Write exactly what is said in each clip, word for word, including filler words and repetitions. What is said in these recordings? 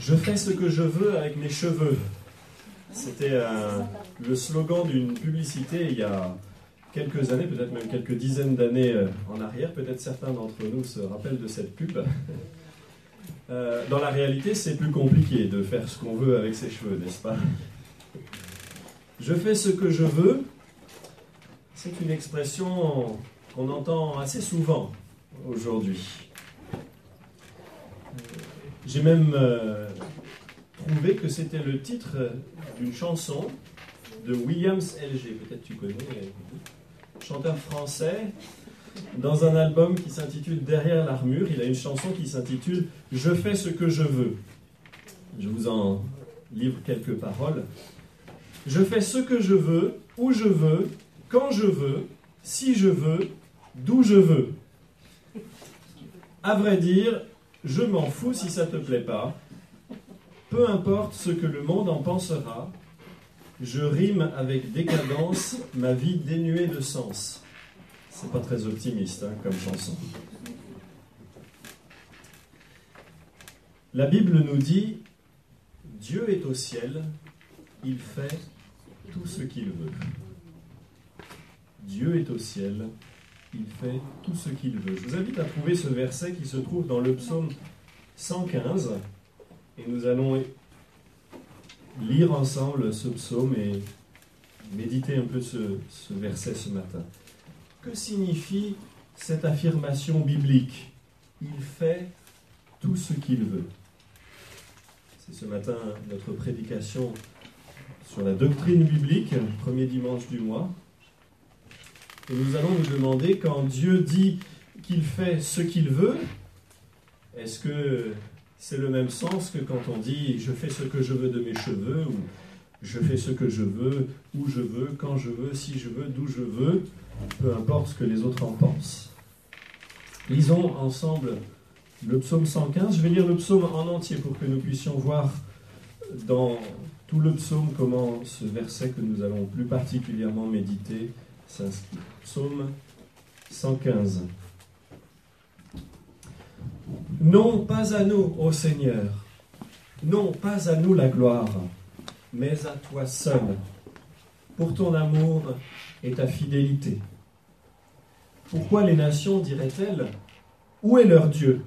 Je fais ce que je veux avec mes cheveux. C'était euh, le slogan d'une publicité il y a quelques années, peut-être même quelques dizaines d'années euh, en arrière. Peut-être certains d'entre nous se rappellent de cette pub. Euh, dans la réalité, c'est plus compliqué de faire ce qu'on veut avec ses cheveux, n'est-ce pas? Je fais ce que je veux. C'est une expression qu'on entend assez souvent aujourd'hui. J'ai même euh, trouvé que c'était le titre d'une chanson de Williams L G, peut-être tu connais, chanteur français, dans un album qui s'intitule Derrière l'armure. Il a une chanson qui s'intitule Je fais ce que je veux. Je vous en livre quelques paroles. Je fais ce que je veux, où je veux, quand je veux, si je veux, d'où je veux. À vrai dire, je m'en fous si ça te plaît pas. Peu importe ce que le monde en pensera, je rime avec décadence ma vie dénuée de sens. C'est pas très optimiste hein, comme chanson. La Bible nous dit « Dieu est au ciel, il fait tout ce qu'il veut. » Dieu est au ciel, il fait tout ce qu'il veut. Je vous invite à trouver ce verset qui se trouve dans le psaume cent quinze. Et nous allons lire ensemble ce psaume et méditer un peu ce, ce verset ce matin. Que signifie cette affirmation biblique? Il fait tout ce qu'il veut. C'est ce matin notre prédication sur la doctrine biblique, premier dimanche du mois. Et nous allons nous demander, quand Dieu dit qu'il fait ce qu'il veut, est-ce que c'est le même sens que quand on dit « je fais ce que je veux de mes cheveux » ou « je fais ce que je veux, où je veux, quand je veux, si je veux, d'où je veux », peu importe ce que les autres en pensent. Lisons ensemble le psaume cent quinze. Je vais lire le psaume en entier pour que nous puissions voir dans tout le psaume comment ce verset que nous allons plus particulièrement méditer s'inscrit. Psaume cent quinze. Non, pas à nous, ô Seigneur, non, pas à nous la gloire, mais à toi seul, pour ton amour et ta fidélité. Pourquoi les nations diraient-elles, où est leur Dieu?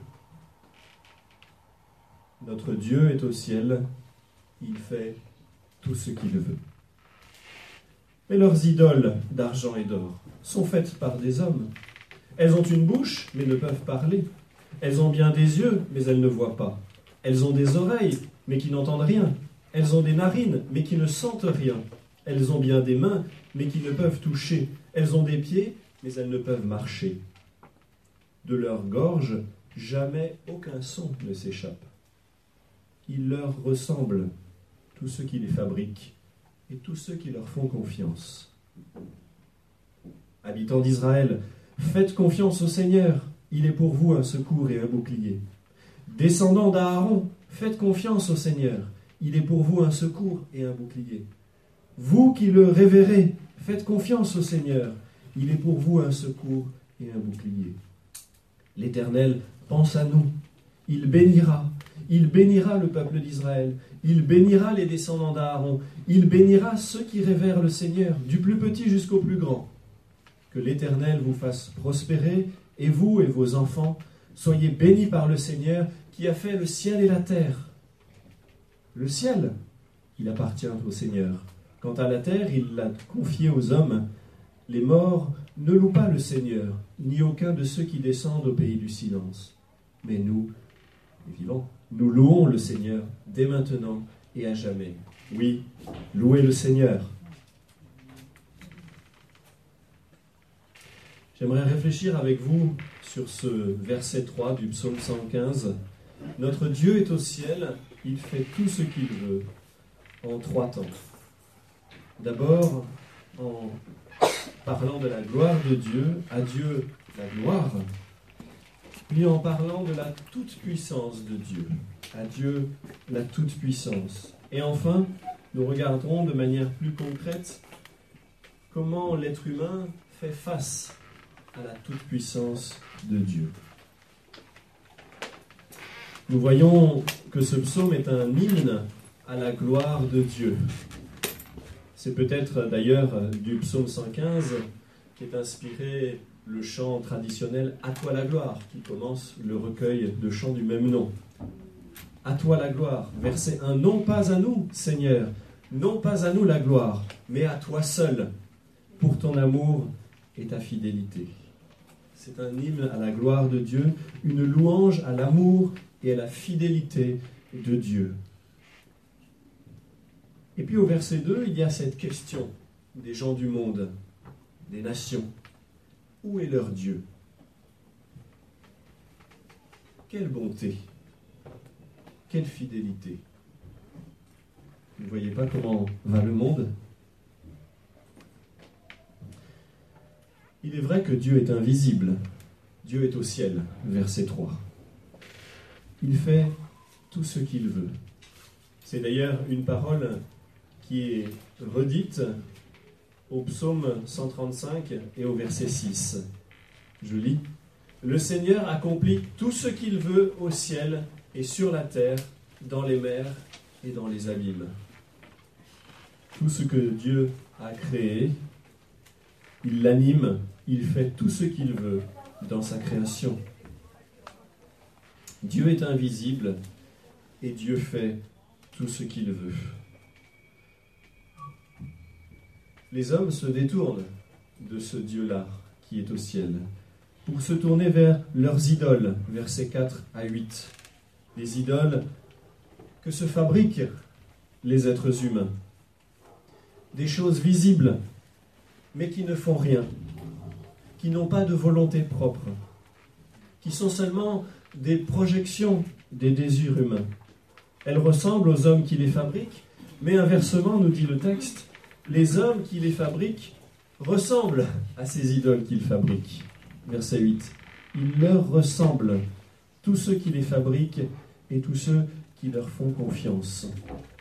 Notre Dieu est au ciel, il fait tout ce qu'il veut. Mais leurs idoles d'argent et d'or sont faites par des hommes. Elles ont une bouche, mais ne peuvent parler. Elles ont bien des yeux, mais elles ne voient pas. Elles ont des oreilles, mais qui n'entendent rien. Elles ont des narines, mais qui ne sentent rien. Elles ont bien des mains, mais qui ne peuvent toucher. Elles ont des pieds, mais elles ne peuvent marcher. De leur gorge, jamais aucun son ne s'échappe. Ils leur ressemblent, tous ceux qui les fabriquent, et tous ceux qui leur font confiance. Habitants d'Israël, faites confiance au Seigneur, il est pour vous un secours et un bouclier. Descendants d'Aaron, faites confiance au Seigneur, il est pour vous un secours et un bouclier. Vous qui le révérez, faites confiance au Seigneur, il est pour vous un secours et un bouclier. L'Éternel pense à nous, il bénira, il bénira le peuple d'Israël, il bénira les descendants d'Aaron, il bénira ceux qui révèrent le Seigneur, du plus petit jusqu'au plus grand. Que l'Éternel vous fasse prospérer, et vous et vos enfants, soyez bénis par le Seigneur qui a fait le ciel et la terre. Le ciel, il appartient au Seigneur. Quant à la terre, il l'a confiée aux hommes. Les morts ne louent pas le Seigneur, ni aucun de ceux qui descendent au pays du silence. Mais nous, les vivants, nous louons le Seigneur dès maintenant et à jamais. Oui, louez le Seigneur. J'aimerais réfléchir avec vous sur ce verset trois du psaume cent quinze. Notre Dieu est au ciel, il fait tout ce qu'il veut, en trois temps. D'abord, en parlant de la gloire de Dieu, à Dieu la gloire, puis en parlant de la toute-puissance de Dieu, à Dieu la toute-puissance. Et enfin, nous regarderons de manière plus concrète comment l'être humain fait face à la toute-puissance de Dieu. nous voyons que ce psaume est un hymne à la gloire de Dieu. C'est peut-être d'ailleurs du psaume cent quinze qu'est inspiré le chant traditionnel « À toi la gloire » qui commence le recueil de chants du même nom. « À toi la gloire », verset un, « Non pas à nous, Seigneur, non pas à nous la gloire, mais à toi seul, pour ton amour et ta fidélité. » C'est un hymne à la gloire de Dieu, une louange à l'amour et à la fidélité de Dieu. Et puis au verset deux, il y a cette question des gens du monde, des nations. Où est leur Dieu? Quelle bonté, quelle fidélité. Vous ne voyez pas comment va le monde? Il est vrai que Dieu est invisible. Dieu est au ciel, verset trois. Il fait tout ce qu'il veut. C'est d'ailleurs une parole qui est redite au psaume cent trente-cinq et au verset six. Je lis. « Le Seigneur accomplit tout ce qu'il veut au ciel et sur la terre, dans les mers et dans les abîmes. » Tout ce que Dieu a créé, il l'anime, il fait tout ce qu'il veut dans sa création. Dieu est invisible et Dieu fait tout ce qu'il veut. Les hommes se détournent de ce Dieu-là qui est au ciel pour se tourner vers leurs idoles, versets quatre à huit. Les idoles que se fabriquent les êtres humains. Des choses visibles, mais qui ne font rien, qui n'ont pas de volonté propre, qui sont seulement des projections des désirs humains. Elles ressemblent aux hommes qui les fabriquent, mais inversement, nous dit le texte, les hommes qui les fabriquent ressemblent à ces idoles qu'ils fabriquent. Verset huit. Ils leur ressemblent, tous ceux qui les fabriquent et tous ceux qui leur font confiance.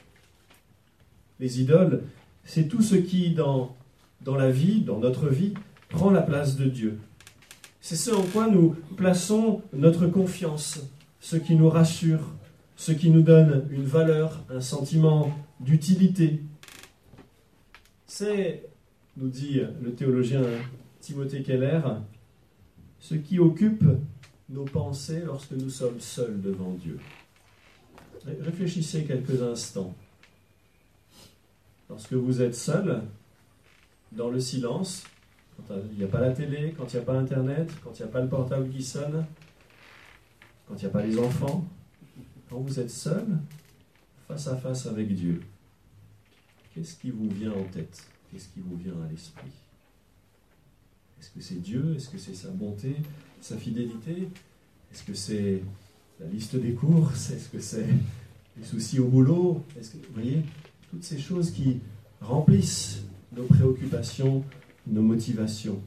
Les idoles, c'est tout ce qui, dans, dans la vie, dans notre vie, prend la place de Dieu. C'est ce en quoi nous plaçons notre confiance, ce qui nous rassure, ce qui nous donne une valeur, un sentiment d'utilité. C'est, nous dit le théologien Timothée Keller, ce qui occupe nos pensées lorsque nous sommes seuls devant Dieu. Réfléchissez quelques instants. Lorsque vous êtes seul, dans le silence, quand il n'y a pas la télé, quand il n'y a pas Internet, quand il n'y a pas le portable qui sonne, quand il n'y a pas les enfants, quand vous êtes seul, face à face avec Dieu, qu'est-ce qui vous vient en tête? Qu'est-ce qui vous vient à l'esprit? Est-ce que c'est Dieu? Est-ce que c'est sa bonté, sa fidélité? Est-ce que c'est la liste des courses? Est-ce que c'est les soucis au boulot? Est-ce que, vous voyez, toutes ces choses qui remplissent nos préoccupations, nos motivations.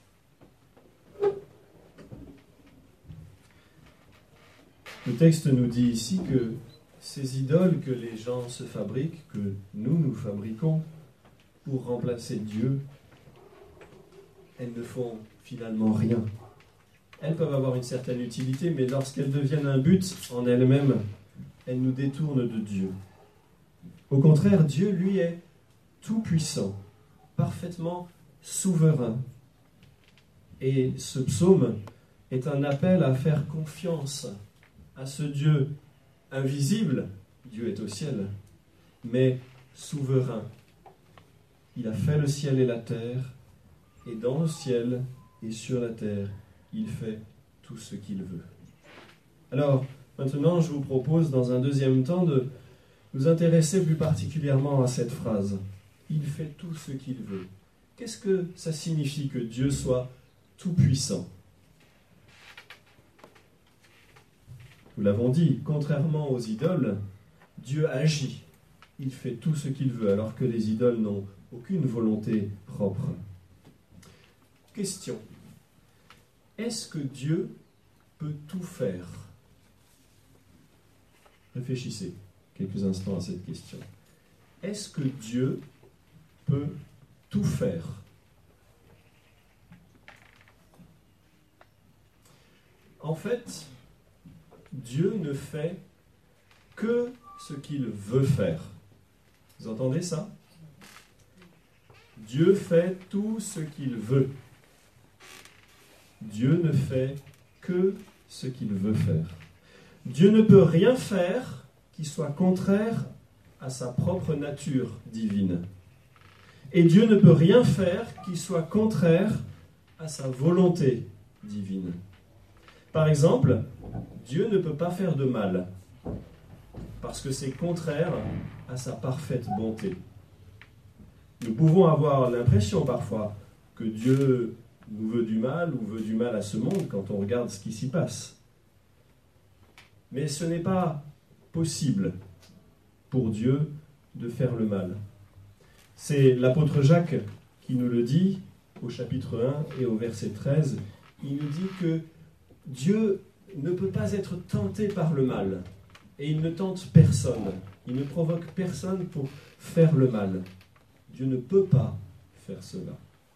Le texte nous dit ici que ces idoles que les gens se fabriquent, que nous nous fabriquons pour remplacer Dieu, elles ne font finalement rien. Elles peuvent avoir une certaine utilité, mais lorsqu'elles deviennent un but en elles-mêmes, elles nous détournent de Dieu. Au contraire, Dieu, lui, est tout-puissant, parfaitement souverain. Et ce psaume est un appel à faire confiance à ce Dieu invisible, Dieu est au ciel, mais souverain. Il a fait le ciel et la terre, et dans le ciel et sur la terre, il fait tout ce qu'il veut. Alors, maintenant, je vous propose, dans un deuxième temps, de nous intéresser plus particulièrement à cette phrase. Il fait tout ce qu'il veut. Qu'est-ce que ça signifie que Dieu soit tout-puissant? Nous l'avons dit, contrairement aux idoles, Dieu agit. Il fait tout ce qu'il veut, alors que les idoles n'ont aucune volonté propre. Question. Est-ce que Dieu peut tout faire? Réfléchissez quelques instants à cette question. Est-ce que Dieu peut tout faire? En fait, Dieu ne fait que ce qu'il veut faire. Vous entendez ça? Dieu fait tout ce qu'il veut. Dieu ne fait que ce qu'il veut faire. Dieu ne peut rien faire qui soit contraire à sa propre nature divine. Et Dieu ne peut rien faire qui soit contraire à sa volonté divine. Par exemple, Dieu ne peut pas faire de mal, parce que c'est contraire à sa parfaite bonté. Nous pouvons avoir l'impression parfois que Dieu nous veut du mal ou veut du mal à ce monde quand on regarde ce qui s'y passe. Mais ce n'est pas possible pour Dieu de faire le mal. C'est l'apôtre Jacques qui nous le dit au chapitre un et au verset treize. Il nous dit que Dieu ne peut pas être tenté par le mal et il ne tente personne. Il ne provoque personne pour faire le mal. Dieu ne peut pas faire cela.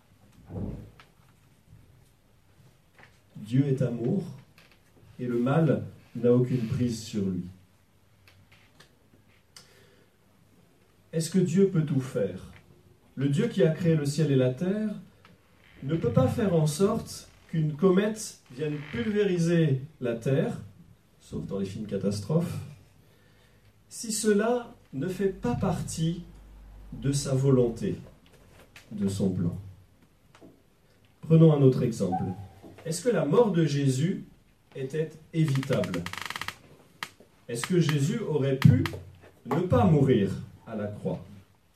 Dieu est amour et le mal n'a aucune prise sur lui. Est-ce que Dieu peut tout faire? Le Dieu qui a créé le ciel et la terre ne peut pas faire en sorte qu'une comète vienne pulvériser la terre, sauf dans les films catastrophes, si cela ne fait pas partie de sa volonté, de son plan. Prenons un autre exemple. Est-ce que la mort de Jésus était évitable? Est-ce que Jésus aurait pu ne pas mourir à la croix?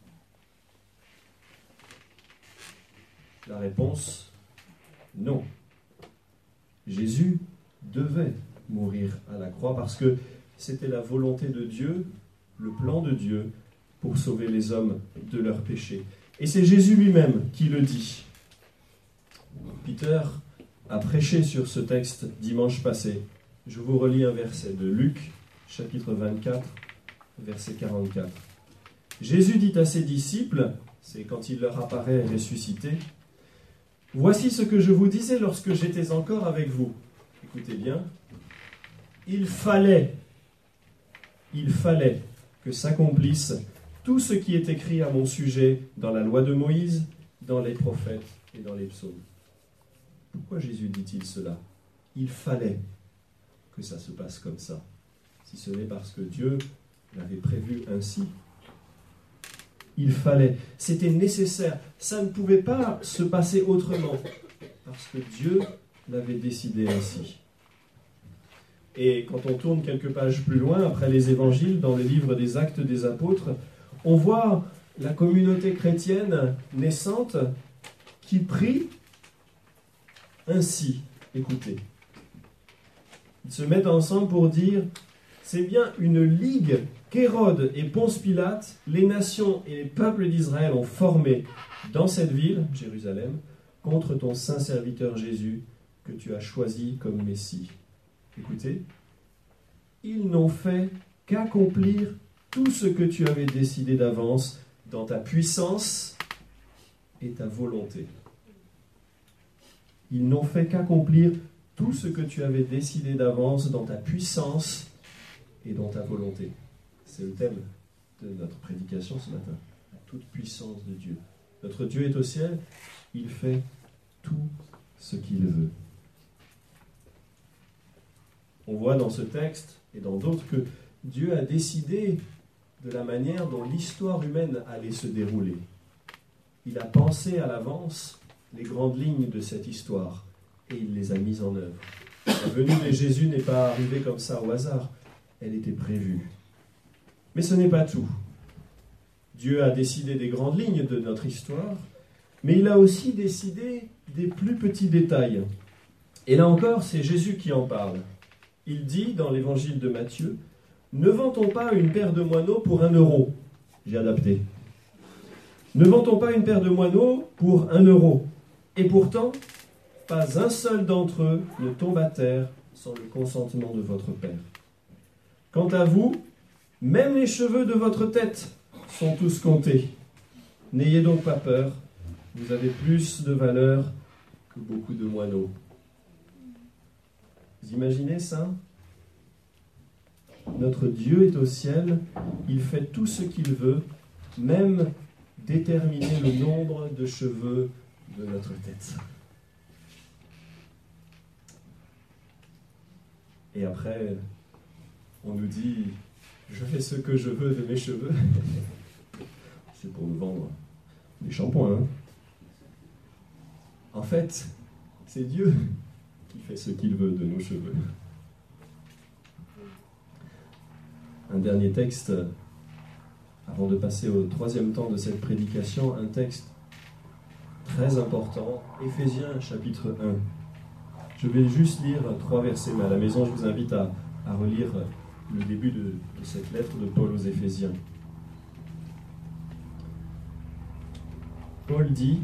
La réponse, non. Jésus devait mourir à la croix parce que c'était la volonté de Dieu, le plan de Dieu pour sauver les hommes de leurs péchés. Et c'est Jésus lui-même qui le dit. Peter a prêché sur ce texte dimanche passé. Je vous relis un verset de Luc, chapitre vingt-quatre, verset quarante-quatre. Jésus dit à ses disciples, c'est quand il leur apparaît ressuscité, « Voici ce que je vous disais lorsque j'étais encore avec vous. » Écoutez bien. « Il fallait, il fallait que s'accomplisse tout ce qui est écrit à mon sujet dans la loi de Moïse, dans les prophètes et dans les psaumes. » Pourquoi Jésus dit-il cela? Il fallait que ça se passe comme ça, si ce n'est parce que Dieu l'avait prévu ainsi. Il fallait, c'était nécessaire, ça ne pouvait pas se passer autrement, parce que Dieu l'avait décidé ainsi. Et quand on tourne quelques pages plus loin, après les évangiles, dans le livre des Actes des Apôtres, on voit la communauté chrétienne naissante qui prie ainsi. Écoutez. Ils se mettent ensemble pour dire, c'est bien une ligue qu'Hérode et Ponce Pilate, les nations et les peuples d'Israël ont formée dans cette ville, Jérusalem, contre ton saint serviteur Jésus, que tu as choisi comme Messie. Écoutez, ils n'ont fait qu'accomplir tout ce que tu avais décidé d'avance dans ta puissance et ta volonté. Ils n'ont fait qu'accomplir tout ce que tu avais décidé d'avance dans ta puissance et dans ta volonté. C'est le thème de notre prédication ce matin. La toute puissance de Dieu. Notre Dieu est au ciel, il fait tout ce qu'il veut. On voit dans ce texte et dans d'autres que Dieu a décidé de la manière dont l'histoire humaine allait se dérouler. Il a pensé à l'avance les grandes lignes de cette histoire et il les a mises en œuvre. La venue de Jésus n'est pas arrivée comme ça au hasard, elle était prévue. Mais ce n'est pas tout. Dieu a décidé des grandes lignes de notre histoire, mais il a aussi décidé des plus petits détails. Et là encore, c'est Jésus qui en parle. Il dit dans l'évangile de Matthieu, « Ne vend-on pas une paire de moineaux pour un euro ?» J'ai adapté. « Ne vend-on pas une paire de moineaux pour un euro ? Et pourtant, pas un seul d'entre eux ne tombe à terre sans le consentement de votre Père. Quant à vous, même les cheveux de votre tête sont tous comptés. N'ayez donc pas peur, vous avez plus de valeur que beaucoup de moineaux. » Vous imaginez ça? Notre Dieu est au ciel, il fait tout ce qu'il veut, même déterminer le nombre de cheveux de notre tête. Et après, on nous dit, je fais ce que je veux de mes cheveux. C'est pour nous vendre des shampoings. Hein. En fait, c'est Dieu qui fait ce qu'il veut de nos cheveux. Un dernier texte, avant de passer au troisième temps de cette prédication, un texte très important, Éphésiens chapitre un. Je vais juste lire trois versets, mais à la maison, je vous invite à, à relire le début de, de cette lettre de Paul aux Éphésiens. Paul dit,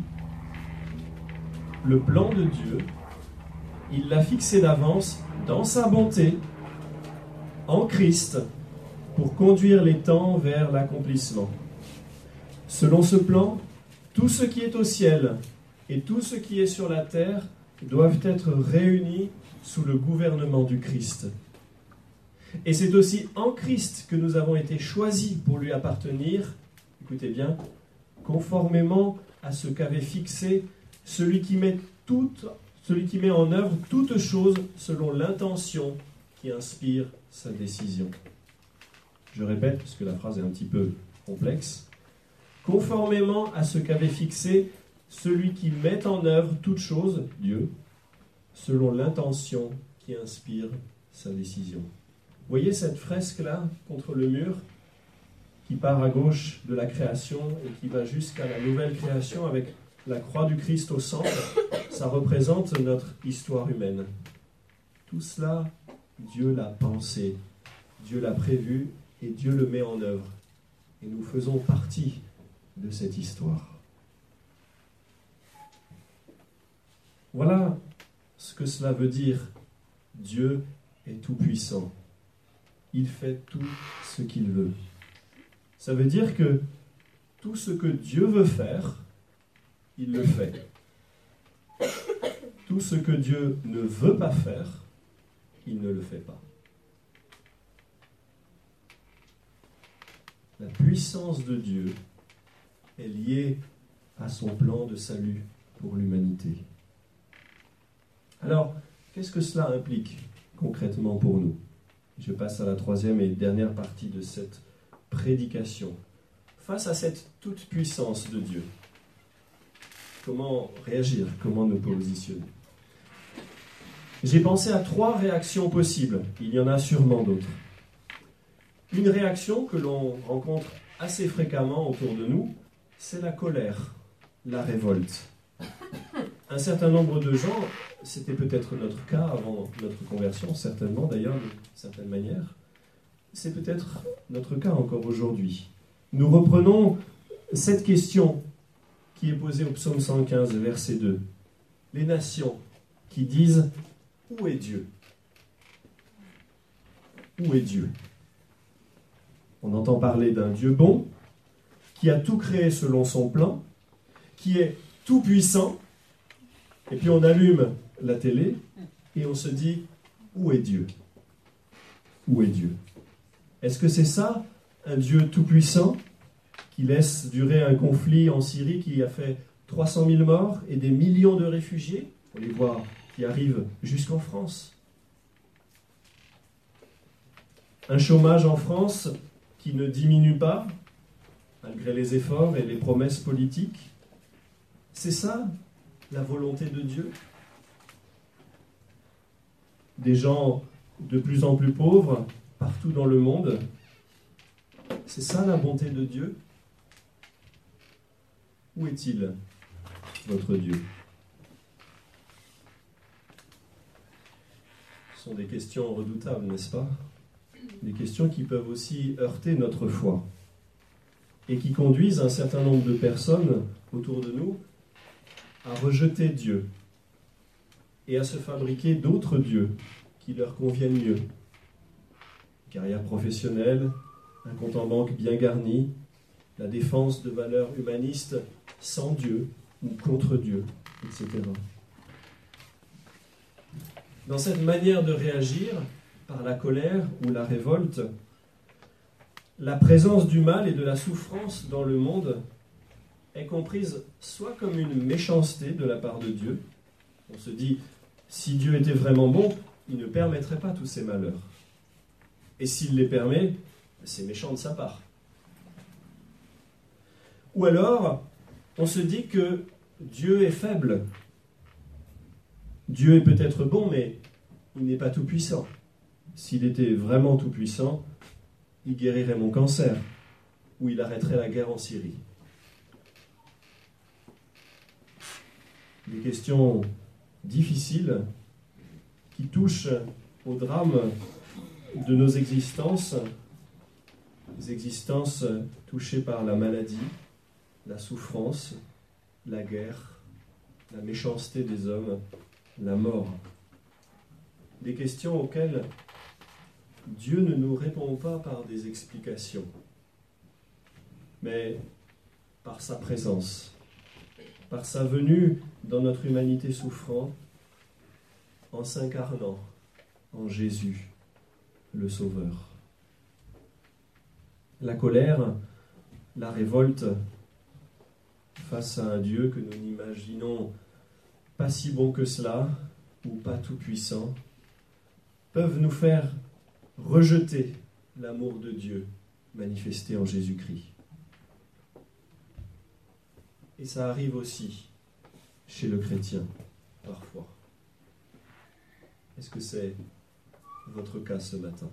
« Le plan de Dieu, il l'a fixé d'avance dans sa bonté, en Christ, pour conduire les temps vers l'accomplissement. Selon ce plan, tout ce qui est au ciel et tout ce qui est sur la terre doivent être réunis sous le gouvernement du Christ. Et c'est aussi en Christ que nous avons été choisis pour lui appartenir, écoutez bien, conformément à ce qu'avait fixé celui qui met, toute, celui qui met en œuvre toutes choses selon l'intention qui inspire sa décision. » Je répète, parce que la phrase est un petit peu complexe. Conformément à ce qu'avait fixé celui qui met en œuvre toutes choses, Dieu, selon l'intention qui inspire sa décision. Vous voyez cette fresque-là, contre le mur, qui part à gauche de la création et qui va jusqu'à la nouvelle création avec la croix du Christ au centre. Ça représente notre histoire humaine. Tout cela, Dieu l'a pensé, Dieu l'a prévu et Dieu le met en œuvre. Et nous faisons partie de cette histoire. Voilà ce que cela veut dire. Dieu est tout-puissant. Il fait tout ce qu'il veut. Ça veut dire que tout ce que Dieu veut faire, il le fait. Tout ce que Dieu ne veut pas faire, il ne le fait pas. La puissance de Dieu est liée à son plan de salut pour l'humanité. Alors, qu'est-ce que cela implique concrètement pour nous ? Je passe à la troisième et dernière partie de cette prédication. Face à cette toute-puissance de Dieu, comment réagir ? Comment nous positionner ? J'ai pensé à trois réactions possibles. Il y en a sûrement d'autres. Une réaction que l'on rencontre assez fréquemment autour de nous, c'est la colère, la révolte. Un certain nombre de gens, c'était peut-être notre cas avant notre conversion, certainement d'ailleurs, d'une certaine manière, c'est peut-être notre cas encore aujourd'hui. Nous reprenons cette question qui est posée au psaume cent quinze, verset deux. Les nations qui disent « Où est Dieu ? Où est Dieu ?» On entend parler d'un Dieu bon, qui a tout créé selon son plan, qui est tout puissant, et puis on allume la télé et on se dit « Où est Dieu ? Où est Dieu ?» Est-ce que c'est ça, un Dieu tout-puissant, qui laisse durer un conflit en Syrie qui a fait trois cent mille morts et des millions de réfugiés ? On les voit qui arrivent jusqu'en France. Un chômage en France qui ne diminue pas, malgré les efforts et les promesses politiques. C'est ça, la volonté de Dieu. Des gens de plus en plus pauvres, partout dans le monde. C'est ça la bonté de Dieu. Où est-il, votre Dieu ? Ce sont des questions redoutables, n'est-ce pas ? Des questions qui peuvent aussi heurter notre foi et qui conduisent un certain nombre de personnes autour de nous à rejeter Dieu et à se fabriquer d'autres dieux qui leur conviennent mieux. Carrière professionnelle, un compte en banque bien garni, la défense de valeurs humanistes sans Dieu ou contre Dieu, et cetera. Dans cette manière de réagir, par la colère ou la révolte, la présence du mal et de la souffrance dans le monde est comprise soit comme une méchanceté de la part de Dieu. On se dit, si Dieu était vraiment bon, il ne permettrait pas tous ces malheurs. Et s'il les permet, c'est méchant de sa part. Ou alors, on se dit que Dieu est faible. Dieu est peut-être bon, mais il n'est pas tout-puissant. S'il était vraiment tout-puissant, il guérirait mon cancer, ou il arrêterait la guerre en Syrie. Des questions difficiles qui touchent au drame de nos existences, des existences touchées par la maladie, la souffrance, la guerre, la méchanceté des hommes, la mort. Des questions auxquelles Dieu ne nous répond pas par des explications, mais par sa présence, par sa venue dans notre humanité souffrante, en s'incarnant en Jésus, le Sauveur. La colère, la révolte face à un Dieu que nous n'imaginons pas si bon que cela, ou pas tout-puissant, peuvent nous faire rejeter l'amour de Dieu manifesté en Jésus-Christ. Et ça arrive aussi chez le chrétien, parfois. Est-ce que c'est votre cas ce matin?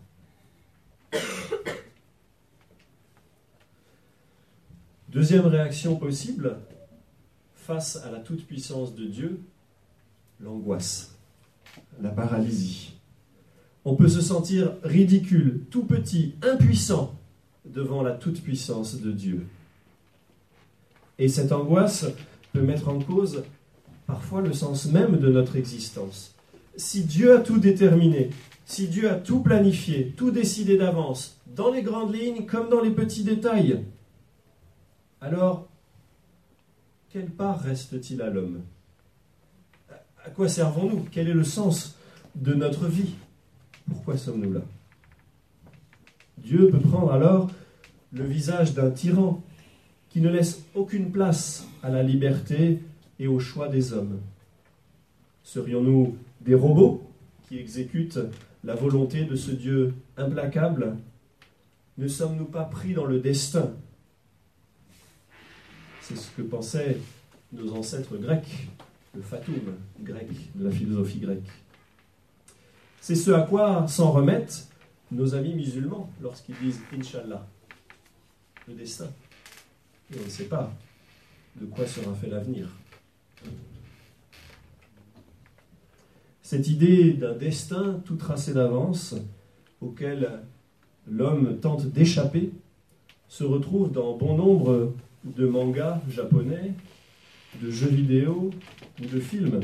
Deuxième réaction possible, face à la toute-puissance de Dieu, l'angoisse, la paralysie. On peut se sentir ridicule, tout petit, impuissant devant la toute-puissance de Dieu. Et cette angoisse peut mettre en cause parfois le sens même de notre existence. Si Dieu a tout déterminé, si Dieu a tout planifié, tout décidé d'avance, dans les grandes lignes comme dans les petits détails, alors, quelle part reste-t-il à l'homme? À quoi servons-nous? Quel est le sens de notre vie? Pourquoi sommes-nous là? Dieu peut prendre alors le visage d'un tyran qui ne laisse aucune place à la liberté et au choix des hommes. Serions-nous des robots qui exécutent la volonté de ce Dieu implacable? Ne sommes-nous pas pris dans le destin? C'est ce que pensaient nos ancêtres grecs, le fatum grec, de la philosophie grecque. C'est ce à quoi s'en remettent nos amis musulmans lorsqu'ils disent « Inch'Allah », le destin. Et on ne sait pas de quoi sera fait l'avenir. Cette idée d'un destin tout tracé d'avance, auquel l'homme tente d'échapper, se retrouve dans bon nombre de mangas japonais, de jeux vidéo ou de films.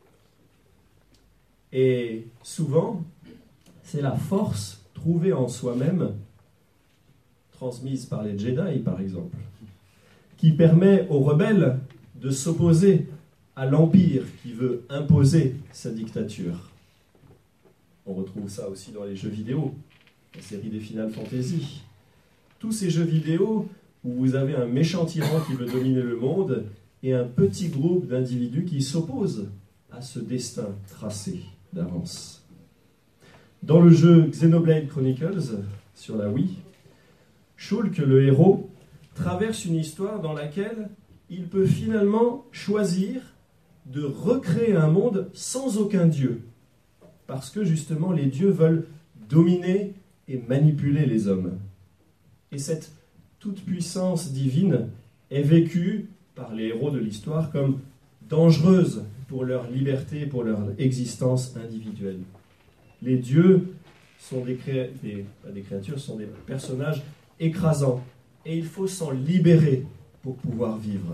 Et souvent, c'est la force trouvée en soi-même, transmise par les Jedi par exemple, qui permet aux rebelles de s'opposer à l'Empire qui veut imposer sa dictature. On retrouve ça aussi dans les jeux vidéo, la série des Final Fantasy. Tous ces jeux vidéo où vous avez un méchant tyran qui veut dominer le monde et un petit groupe d'individus qui s'opposent à ce destin tracé d'avance. Dans le jeu Xenoblade Chronicles, sur la Wii, Shulk, le héros, traverse une histoire dans laquelle il peut finalement choisir de recréer un monde sans aucun dieu, parce que justement les dieux veulent dominer et manipuler les hommes. Et cette toute-puissance divine est vécue par les héros de l'histoire comme dangereuse pour leur liberté, pour leur existence individuelle. Les dieux sont des, créa... des... Pas des créatures, sont des personnages écrasants, et il faut s'en libérer pour pouvoir vivre.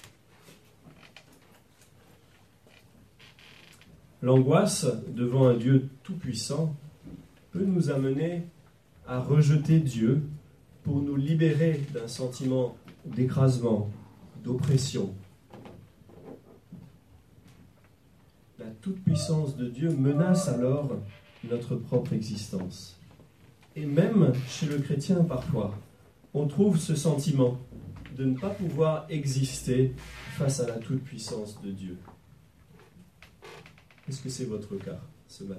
L'angoisse devant un Dieu tout-puissant peut nous amener à rejeter Dieu pour nous libérer d'un sentiment d'écrasement, d'oppression. La toute-puissance de Dieu menace alors notre propre existence. Et même chez le chrétien, parfois, on trouve ce sentiment de ne pas pouvoir exister face à la toute-puissance de Dieu. Est-ce que c'est votre cas ce matin ?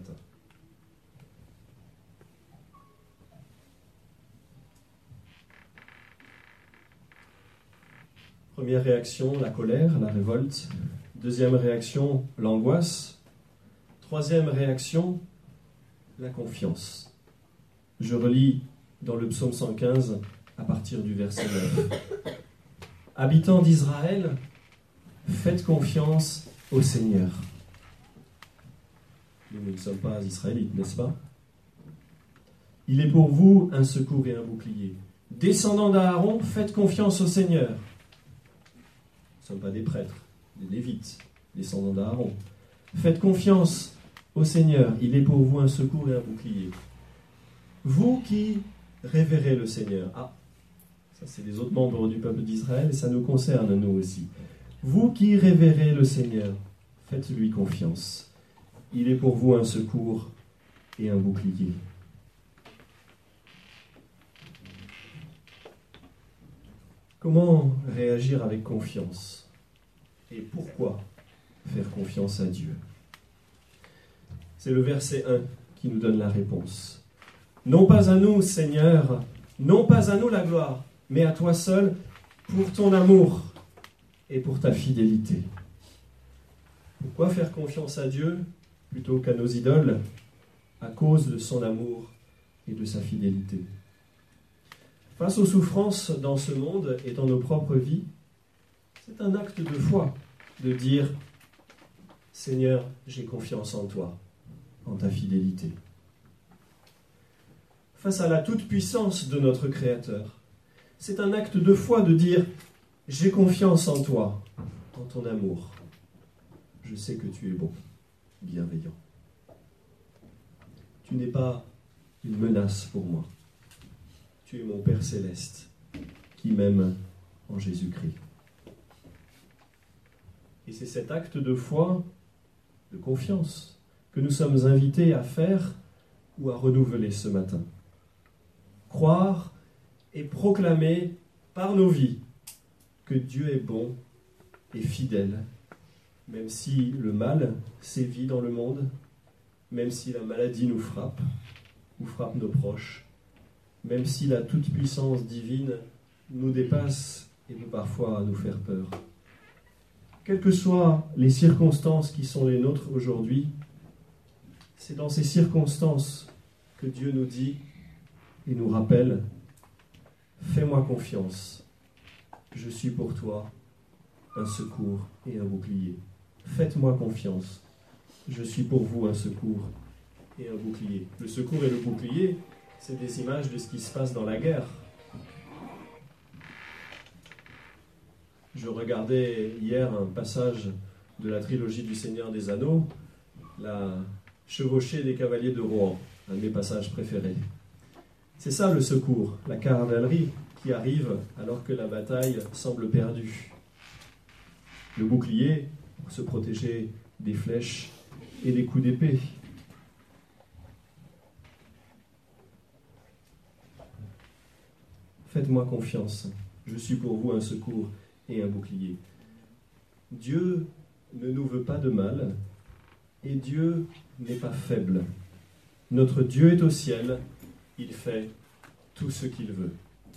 Première réaction, la colère, la révolte. Deuxième réaction, l'angoisse. Troisième réaction, la confiance. Je relis dans le psaume cent quinze à partir du verset neuf. Habitants d'Israël, faites confiance au Seigneur. Nous ne sommes pas israélites, n'est-ce pas ? Il est pour vous un secours et un bouclier. Descendants d'Aaron, faites confiance au Seigneur. Nous ne sommes pas des prêtres, des lévites, descendants d'Aaron. Faites confiance au Seigneur, il est pour vous un secours et un bouclier. Vous qui révérez le Seigneur. Ah, ça c'est les autres membres du peuple d'Israël et ça nous concerne nous aussi. Vous qui révérez le Seigneur, faites-lui confiance. Il est pour vous un secours et un bouclier. Comment réagir avec confiance ? Et pourquoi faire confiance à Dieu ? C'est le verset un qui nous donne la réponse. Non pas à nous, Seigneur, non pas à nous la gloire, mais à toi seul, pour ton amour et pour ta fidélité. Pourquoi faire confiance à Dieu plutôt qu'à nos idoles ? À cause de son amour et de sa fidélité. Face aux souffrances dans ce monde et dans nos propres vies, c'est un acte de foi de dire « Seigneur, j'ai confiance en toi, en ta fidélité. » Face à la toute-puissance de notre Créateur, c'est un acte de foi de dire « J'ai confiance en toi, en ton amour. Je sais que tu es bon, bienveillant. Tu n'es pas une menace pour moi. Tu es mon Père céleste qui m'aime en Jésus-Christ. » Et c'est cet acte de foi, de confiance, que nous sommes invités à faire ou à renouveler ce matin. Croire et proclamer par nos vies que Dieu est bon et fidèle, même si le mal sévit dans le monde, même si la maladie nous frappe ou frappe nos proches, même si la toute-puissance divine nous dépasse et peut parfois nous faire peur. Quelles que soient les circonstances qui sont les nôtres aujourd'hui, c'est dans ces circonstances que Dieu nous dit et nous rappelle « Fais-moi confiance, je suis pour toi un secours et un bouclier. Faites-moi confiance, je suis pour vous un secours et un bouclier. » Le secours et le bouclier, c'est des images de ce qui se passe dans la guerre. Je regardais hier un passage de la trilogie du Seigneur des Anneaux, la chevauchée des cavaliers de Rohan, un de mes passages préférés. C'est ça le secours, la cavalerie qui arrive alors que la bataille semble perdue. Le bouclier pour se protéger des flèches et des coups d'épée. Faites-moi confiance, je suis pour vous un secours et un bouclier. Dieu ne nous veut pas de mal et Dieu n'est pas faible. Notre Dieu est au ciel, il fait tout ce qu'il veut.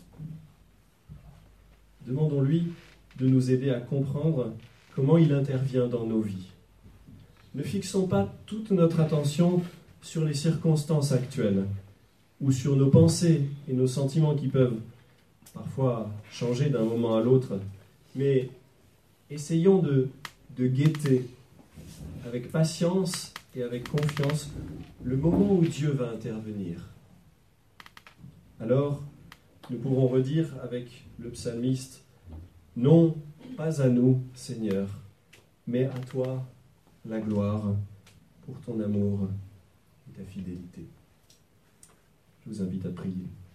Demandons-lui de nous aider à comprendre comment il intervient dans nos vies. Ne fixons pas toute notre attention sur les circonstances actuelles ou sur nos pensées et nos sentiments qui peuvent parfois changer d'un moment à l'autre, mais essayons de, de guetter avec patience et avec confiance le moment où Dieu va intervenir. Alors, nous pourrons redire avec le psalmiste « Non, pas à nous, Seigneur, mais à toi la gloire pour ton amour et ta fidélité. » Je vous invite à prier.